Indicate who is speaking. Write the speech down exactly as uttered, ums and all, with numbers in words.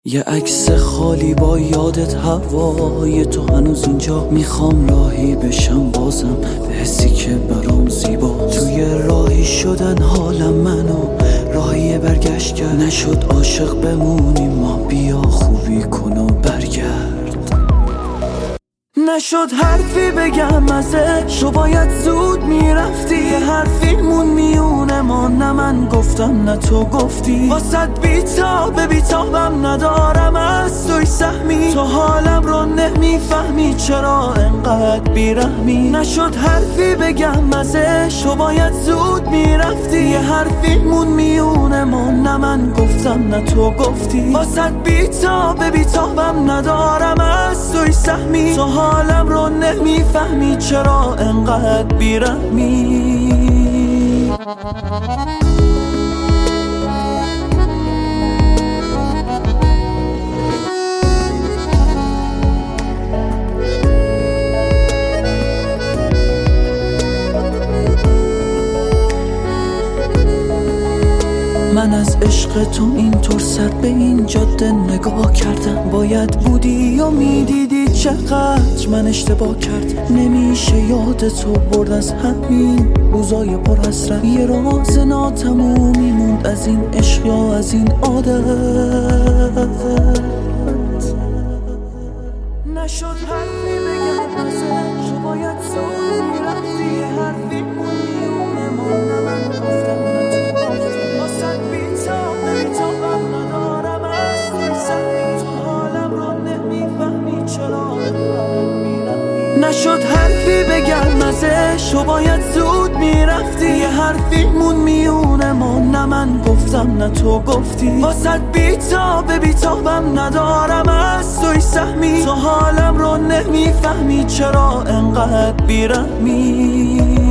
Speaker 1: یه عکس خالی با یادت هوای تو هنوز اینجا. میخوام راهی بشم بازم به حسی که برام زیبا. توی راهی شدن حالم منو راهی برگشت کرد. نشد عاشق بمونیم ما، بیا خوبی کن و برگرد. نشد حرفی بگم ازش، تو باید زود میرفتی. یه حرفی مون میونه ما، نه من گفتم نه تو گفتی. واسد بیتاب بیتابم ندارم از توی سهمی. تو حالم رو نمیفهمی چرا انقدر بیرحمی. نشد حرفی بگم ازش، تو باید زود میرفتی. یه حرفی مون میونه ما، نه من گفتم نه تو گفتی. واسد بیتاب بیتابم ندارم از توی سهمی. تو حالم رو نمیفهمی چرا انقدر بیرحمی. من از عشق تو اینطور سر به این جاده نگاه کردم. باید بودی و میدیدی چقدر من اشتباه کردم. نمیشه یاد تو برد از همین روزای پر حسرت. یه راز ناتمومی موند از این عشق یا از این عادت. نشد حرفی بگم ازش، تو باید زود میرفتی. یه حرفی میونه ما، نه من گفتم نه تو گفتی. واسد بیتاب بیتابم ندارم از توی سهمی. تو حالم رو نمیفهمی چرا میرم. نشد حرفی بگم ازش، تو باید زود میرفتی. یه حرفی مون میونه ما، نه من گفتم نه تو گفتی. واسد بیتاب بیتابم ندارم از توی سهمی. تو حالم رو نمیفهمی چرا انقدر بیرحمی.